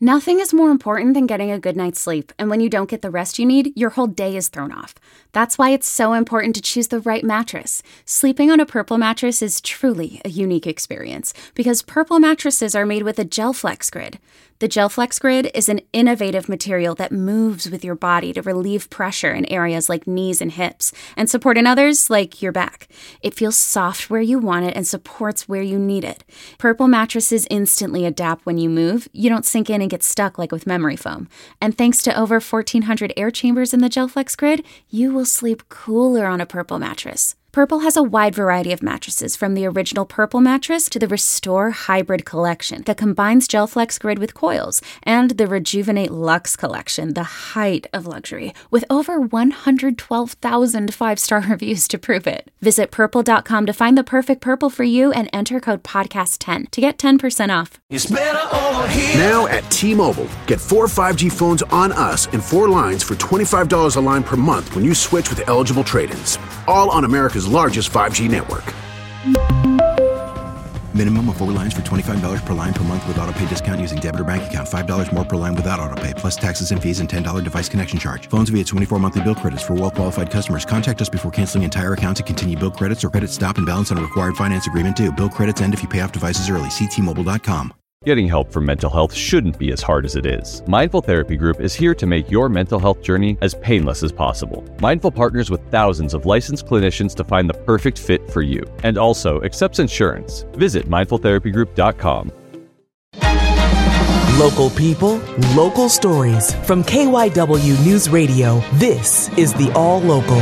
Nothing is more important than getting a good night's sleep, and when you don't get the rest you need, your whole day is thrown off. That's why it's so important to choose the right mattress. Sleeping on a Purple mattress is truly a unique experience, because Purple mattresses are made with a GelFlex Grid. The GelFlex Grid is an innovative material that moves with your body to relieve pressure in areas like knees and hips, and support in others like your back. It feels soft where you want it and supports where you need it. Purple mattresses instantly adapt when you move. You don't sink in and get stuck like with memory foam. And thanks to over 1,400 air chambers in the GelFlex Grid, you will sleep cooler on a Purple mattress. Purple has a wide variety of mattresses, from the original Purple mattress to the Restore Hybrid collection that combines GelFlex Grid with coils, and the Rejuvenate Luxe collection, the height of luxury, with over 112,000 five-star reviews to prove it. Visit purple.com to find the perfect Purple for you and enter code podcast10 to get 10% off. It's better over here. Now at T-Mobile, get 4 5G phones on us and 4 lines for $25 a line per month when you switch with eligible trade-ins. All on America's largest 5G network. Minimum of 4 lines for $25 per line per month with autopay discount using debit or bank account. $5 more per line without autopay, plus taxes and fees and $10 device connection charge. Phones via 24 monthly bill credits for well-qualified customers. Contact us before canceling entire account to continue bill credits or credit stop and balance on a required finance agreement due. Bill credits end if you pay off devices early. See T-Mobile.com. Getting help for mental health shouldn't be as hard as it is. Mindful Therapy Group is here to make your mental health journey as painless as possible. Mindful partners with thousands of licensed clinicians to find the perfect fit for you, and also accepts insurance. Visit mindfultherapygroup.com. Local people, local stories. From KYW News Radio, this is the All Local.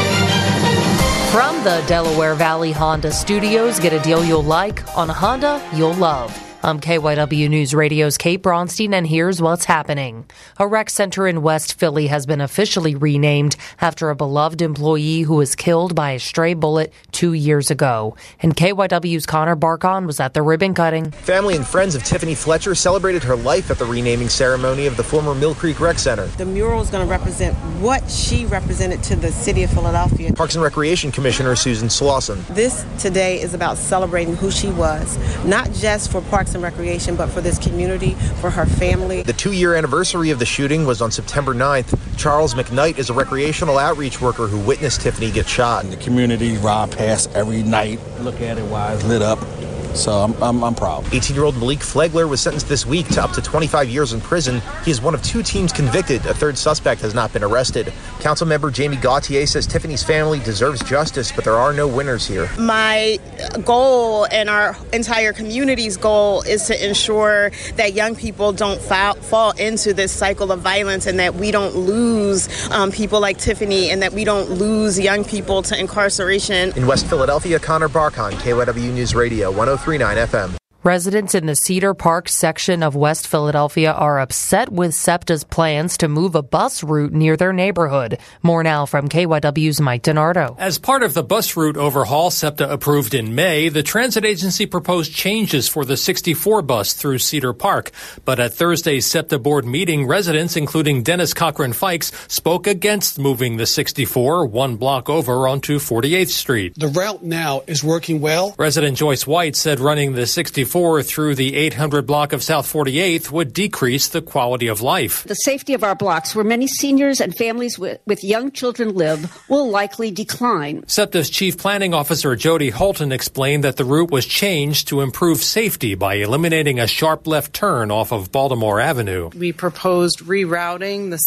From the Delaware Valley Honda Studios, get a deal you'll like on a Honda you'll love. I'm KYW News Radio's Kate Bronstein, and here's what's happening. A rec center in West Philly has been officially renamed after a beloved employee who was killed by a stray bullet 2 years ago. And KYW's Connor Barkon was at the ribbon cutting. Family and friends of Tiffany Fletcher celebrated her life at the renaming ceremony of the former Mill Creek Rec Center. The mural is going to represent what she represented to the city of Philadelphia. Parks and Recreation Commissioner Susan Slauson. This today is about celebrating who she was, not just for Parks and Recreation, but for this community, for her family. The 2-year anniversary of the shooting was on September 9th. Charles McKnight is a recreational outreach worker who witnessed Tiffany get shot. The community ride past every night, look at it while it's lit up. So I'm proud. 18-year-old Malik Flegler was sentenced this week to up to 25 years in prison. He is one of 2 teams convicted. A third suspect has not been arrested. Councilmember Jamie Gauthier says Tiffany's family deserves justice, but there are no winners here. My goal and our entire community's goal is to ensure that young people don't fall into this cycle of violence, and that we don't lose people like Tiffany, and that we don't lose young people to incarceration. In West Philadelphia, Connor Barkon, KYW News Radio, 103.9 FM. Residents in the Cedar Park section of West Philadelphia are upset with SEPTA's plans to move a bus route near their neighborhood. More now from KYW's Mike DiNardo. As part of the bus route overhaul SEPTA approved in May, the transit agency proposed changes for the 64 bus through Cedar Park. But at Thursday's SEPTA board meeting, residents, including Dennis Cochran Fikes, spoke against moving the 64 1 block over onto 48th Street. The route now is working well. Resident Joyce White said running the 64 through the 800 block of South 48th would decrease the quality of life. The safety of our blocks, where many seniors and families with young children live, will likely decline. SEPTA's Chief Planning Officer Jody Holton explained that the route was changed to improve safety by eliminating a sharp left turn off of Baltimore Avenue. We proposed rerouting the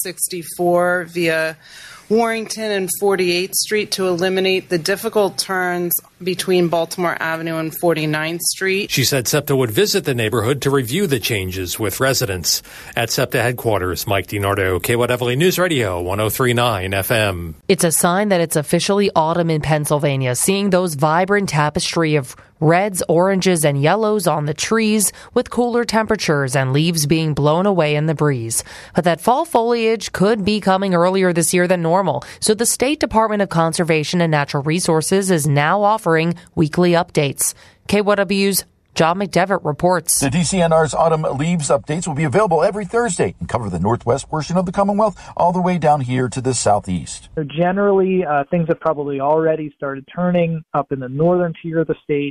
64 via Warrington and 48th Street to eliminate the difficult turns between Baltimore Avenue and 49th Street. She said SEPTA would visit the neighborhood to review the changes with residents. At SEPTA headquarters, Mike DiNardo, KYW News Radio, 103.9 FM. It's a sign that it's officially autumn in Pennsylvania, seeing those vibrant tapestry of reds, oranges, and yellows on the trees, with cooler temperatures and leaves being blown away in the breeze. But that fall foliage could be coming earlier this year than normal, so the State Department of Conservation and Natural Resources is now offering weekly updates. KYW's John McDevitt reports. The DCNR's autumn leaves updates will be available every Thursday and cover the northwest portion of the Commonwealth all the way down here to the southeast. So generally, things have probably already started turning up in the northern tier of the state.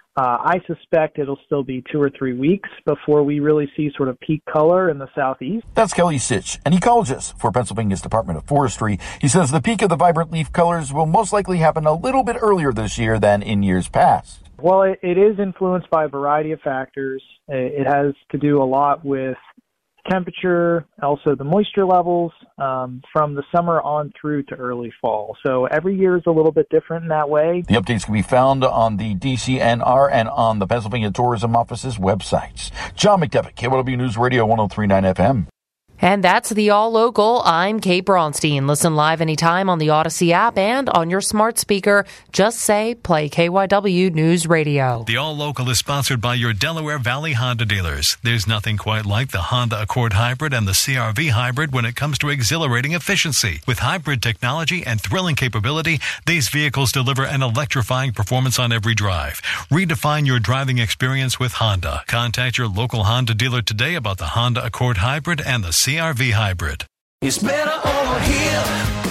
I suspect it'll still be 2 or 3 weeks before we really see sort of peak color in the southeast. That's Kelly Sitch, an ecologist for Pennsylvania's Department of Forestry. He says the peak of the vibrant leaf colors will most likely happen a little bit earlier this year than in years past. Well, it is influenced by a variety of factors. It has to do a lot with temperature, also the moisture levels from the summer on through to early fall. So every year is a little bit different in that way. The updates can be found on the DCNR and on the Pennsylvania Tourism Office's websites. John McDevitt, KYW News Radio 103.9 FM. And that's the All Local. I'm Kate Bronstein. Listen live anytime on the Odyssey app and on your smart speaker. Just say, play KYW News Radio. The All Local is sponsored by your Delaware Valley Honda dealers. There's nothing quite like the Honda Accord Hybrid and the CR-V Hybrid when it comes to exhilarating efficiency. With hybrid technology and thrilling capability, these vehicles deliver an electrifying performance on every drive. Redefine your driving experience with Honda. Contact your local Honda dealer today about the Honda Accord Hybrid and the CR-V Hybrid. It's better over here.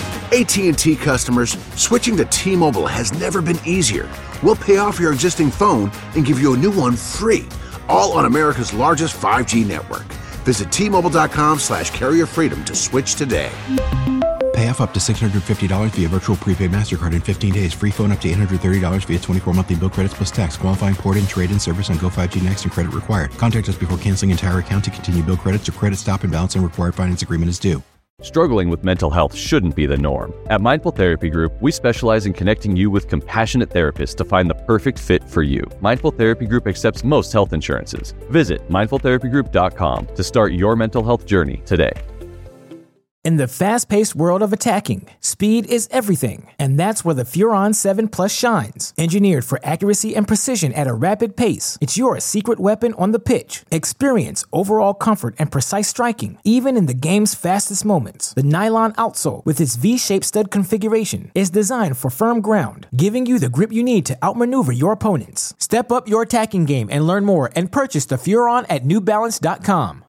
AT&T customers, switching to T-Mobile has never been easier. We'll pay off your existing phone and give you a new one free, all on America's largest 5G network. Visit T-Mobile.com/carrier freedom to switch today. Pay off up to $650 via virtual prepaid MasterCard in 15 days. Free phone up to $830 via 24 monthly bill credits plus tax. Qualifying port-in, trade-in service on Go5G Next and credit required. Contact us before canceling entire account to continue bill credits or credit stop and balance and required finance agreement is due. Struggling with mental health shouldn't be the norm. At Mindful Therapy Group, we specialize in connecting you with compassionate therapists to find the perfect fit for you. Mindful Therapy Group accepts most health insurances. Visit mindfultherapygroup.com to start your mental health journey today. In the fast-paced world of attacking, speed is everything, and that's where the Furon 7 Plus shines. Engineered for accuracy and precision at a rapid pace, it's your secret weapon on the pitch. Experience overall comfort and precise striking, even in the game's fastest moments. The nylon outsole, with its V-shaped stud configuration, is designed for firm ground, giving you the grip you need to outmaneuver your opponents. Step up your attacking game and learn more and purchase the Furon at NewBalance.com.